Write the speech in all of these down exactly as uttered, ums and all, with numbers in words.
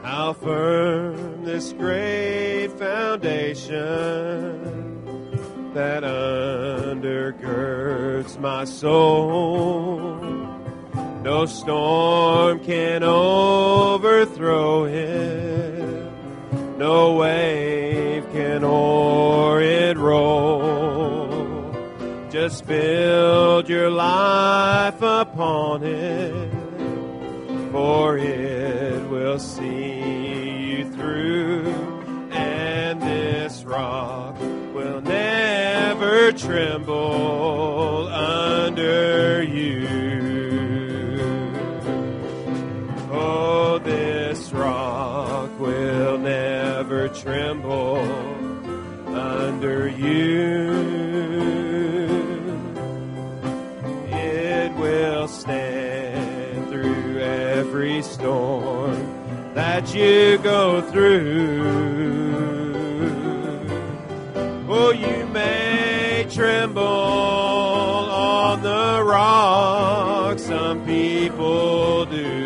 How firm this great foundation that undergirds my soul. No storm can overthrow it. No wave can o'er it roll. Just build your life upon it, for it will see you through, and this rock will never tremble under you. Oh, this rock will never tremble under you. It will stand through every storm that you go through. Oh, you may tremble on the rock, some people do,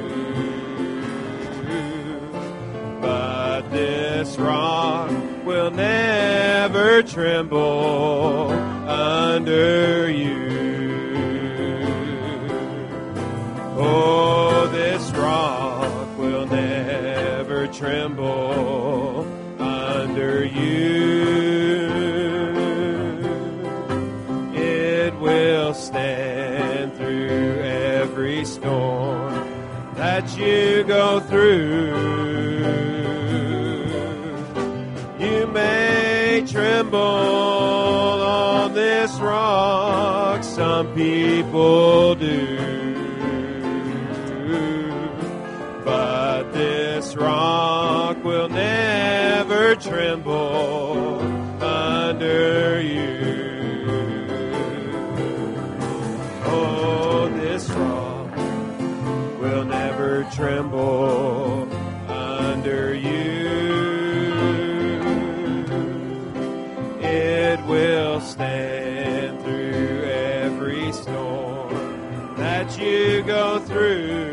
but this rock will never tremble under you. Oh, this rock will never tremble under you. It will stand through every storm that you go through. You may tremble on this rock, some people do, but this rock will never tremble under you. Oh, this rock will never tremble under you. It will stand through every storm that you go through.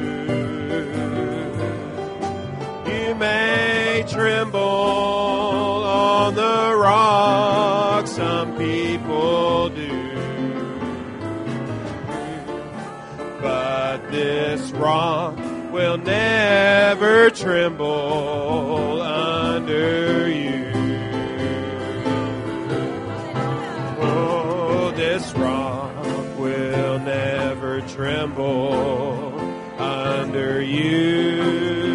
You may tremble on the rock, some people do, but this rock will never tremble under you. Oh, this rock will never tremble under you.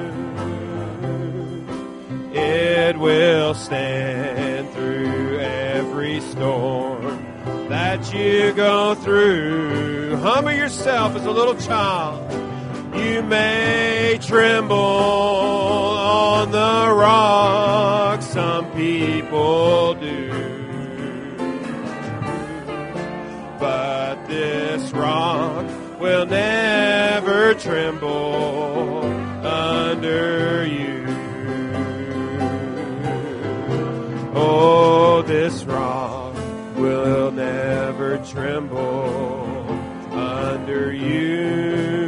It will stand through every storm that you go through. Humble yourself as a little child. You may tremble on the rock, some people do, but this rock will never tremble under you. Oh, this rock will never tremble under you.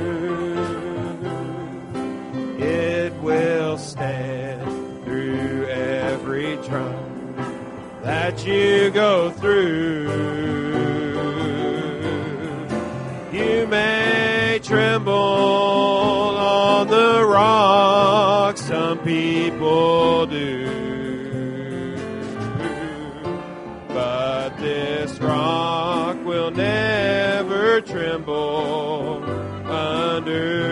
It will stand through every trial that you go through. You may tremble on the rock, some people do, but this rock will never tremble under